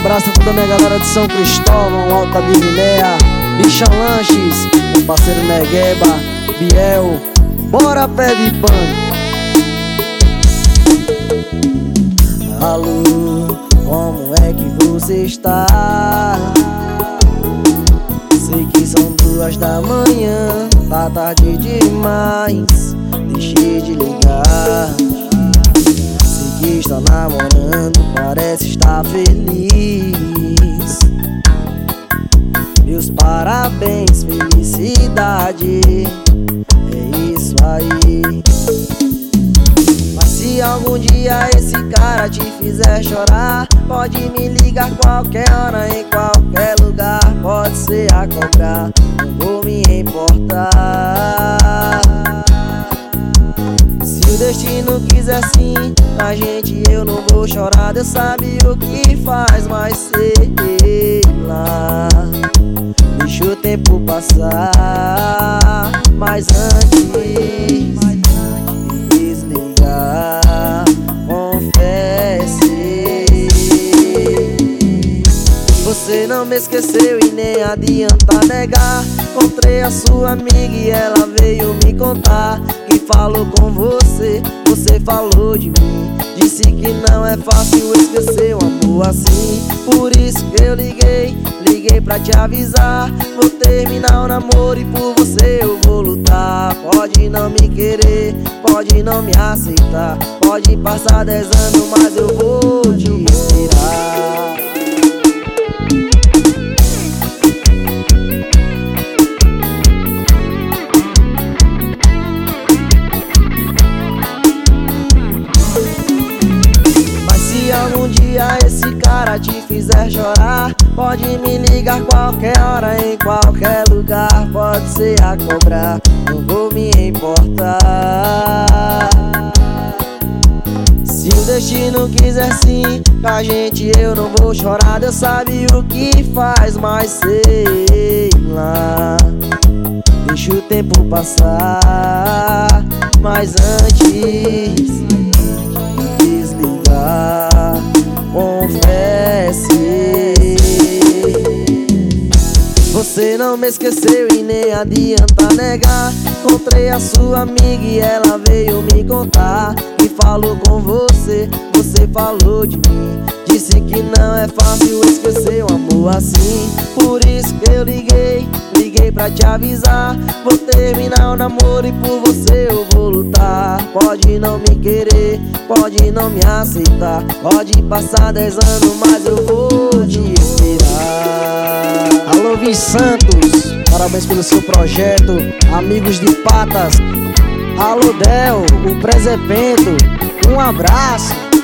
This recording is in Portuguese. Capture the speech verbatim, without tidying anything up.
abraço a toda a minha galera de São Cristóvão, Alta Bivilea, Bichão Lanches, meu parceiro Negueba, Biel, bora pé de pano. Alô, como é que você está? Sei que são duas da manhã, tá tarde demais, deixei de ligar. Sei que está namorando, parece estar feliz. Meus parabéns, felicidade, é isso aí. Mas se algum dia esse cara te fizer chorar, pode me ligar qualquer hora, em qualquer lugar. Pode ser a cobrar, não vou me importar. Se o destino quiser sim pra gente, eu não vou chorar. Deus sabe o que faz, mas sei lá. Deixa o tempo passar, mas antes de desligar, confesse. Você não me esqueceu e nem adianta negar. Encontrei a sua amiga e ela veio me contar que falou com você, você falou de mim. Disse que não é fácil esquecer um amor assim. Por isso que eu liguei, liguei pra te avisar. Vou terminar o namoro e por você eu vou lutar. Pode não me querer, pode não me aceitar, pode passar dez anos, mas eu vou te esperar. Algum dia esse cara te fizer chorar, pode me ligar qualquer hora, em qualquer lugar. Pode ser a cobrar, não vou me importar. Se o destino quiser sim pra gente, eu não vou chorar. Deus sabe o que faz, mas sei lá. Deixa o tempo passar, mas antes desligar, confesse. Você não me esqueceu e nem adianta negar. Encontrei a sua amiga e ela veio me contar que falou com você, você falou de mim. Disse que não é fácil esquecer um amor assim. Por isso que eu liguei, liguei pra te avisar. Vou terminar o namoro e por você eu vou lutar. Pode não me querer, pode não me aceitar, pode passar dez anos, mas eu vou te esperar. Alô, Vin Santos, parabéns pelo seu projeto. Amigos de Patas, alô, Del, o Presepento, um abraço.